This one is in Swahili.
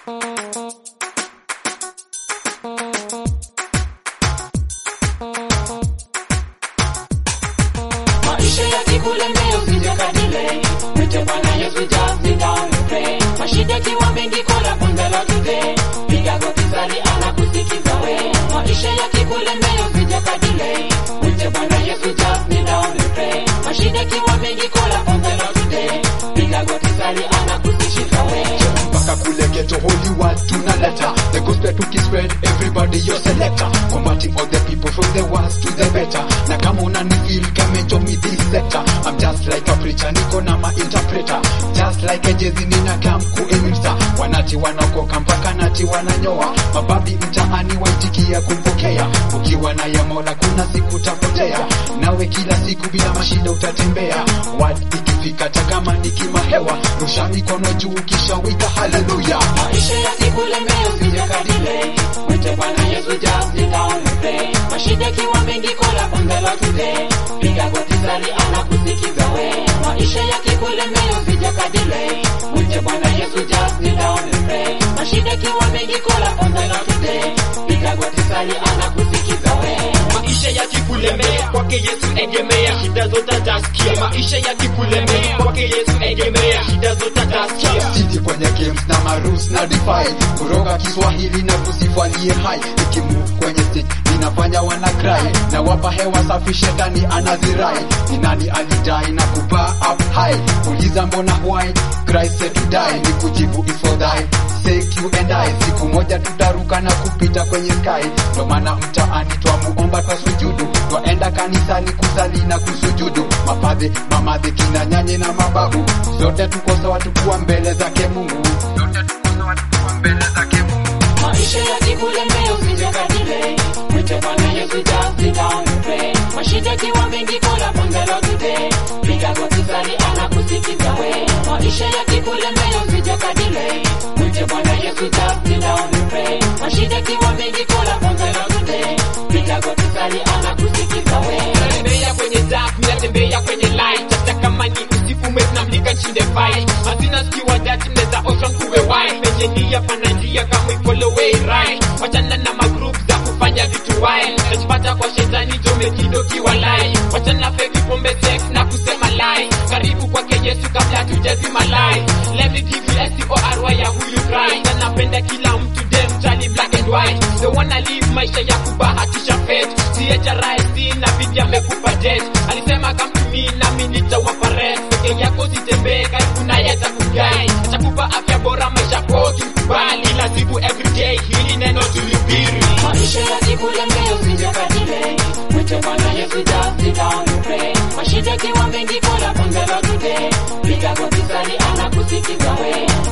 Maisha yakikulemea usijakadile, mwite Bwana Yesu, just sit down and pray. Mashida kiwa mengi, call upon the Lord today. Piga goti sali, anakusikiza we. Maisha yakikulemea usijakadile, mwite Bwana Yesu, just sit down and pray. Mashida kiwa mengi, call upon the Lord today. Piga goti sali, anakusikiza we. Mpaka kule ghetto, holy word tunaleta. The gospel tukispread, everybody your selector. Combating all the people from the worst to the better. Na kama unanifeel kama join me this sector. I'm just like a preacher, niko na ma interpreter. Just like a jezi nina kam kuelimsa. Wanati wanakoka mpaka nati wananyoa. Mababi mtaani waitikia kumpokea. Ukiwa na ya Mola kuna siku utapotea. Nawe kila siku bila mashida utatembea. Word ikifika takama nikima hewa. Rusha mikono juu kisha wika hallelujah. Maisha yakikulemea usijakadile, mwite Bwana Yesu, just sit down and pray. Mashida kiwa mengi, call upon the Lord today. Piga goti sali, anakusikiza we. Maisha yakikulemea usijakadile, mwite Bwana Yesu, just sit down and pray. Mashida kiwa mengi, call upon the Lord today. Piga goti sali, anakusikiza we. Maisha yakikulemea kwake Yesu egemea, shida zote utasikia. Maisha yakikulemea kwake Yesu egemea, shida zote utasikia. Siti kwenye games na marus na defy. Kuroga Kiswahili na kusifalie hai. Nikimove kwenye stage ninafanya wana cry. Na wapa hewa safi shetani anazirai. Ni nani alidai na kupa up high. Uliza mbona why Christ said to die. Ni kujibu is for thy sake you and I. Siku moja tutaruka na kupita kwenye sky. Ndo maana mtaani twamuomba kwa sujudu. Twaenda kanisani kusali na kusujudu. Mapadhe, mamadhe, kina nyanye na mababu. Zote tuko sawa tukuwa mbele zake Mungu. Zote tuko sawa tukuwa mbele zake Mungu. Maisha yakikulemea usijakadile, mwite Bwana Yesu, just sit down and pray. Mashida kiwa mengi, call upon the Lord today. Piga goti sali, anakusikiza we. Maisha yakikulemea usijakadile, mwite Bwana Yesu, just sit down and pray. Mashida kiwa mengi, call upon the Lord today. Piga goti sali, anakusikiza we. Natembea kwenye dark, mimi natembea kwenye light. Hata kama ni usiku mwezi namlika nchinde fight. Mazina sikiwa dati mneza ocean kuwe wide. Penye njia pana njia kama follow way right. Wachana na magroup za kufanya vitu wild. Najipata kwa shetani jome kido kiwa lie. Wachana fake pombe sex na kusema lie. Karibu kwake Yesu kabla tujazima lie. Let me give you SORY ya huyu Christ. Anapenda kila mtu dem jali black and white. They wanna live maisha ya kubahatisha fate. Siyecha raisi na bidi amekupa jet. Alisema come to me na mimi nitawapa rest. Peke yako sitembee karibu naye atakuguide. Atakupa afya bora maisha kwa ukikubali. Lazibu everyday hili neno tulihubiri. Maisha yakikulemea usijakadile, mwite Bwana Yesu, just sit down and pray. Mashida kiwa mengi, call upon the Lord today. Piga goti sali, anakusikiza we.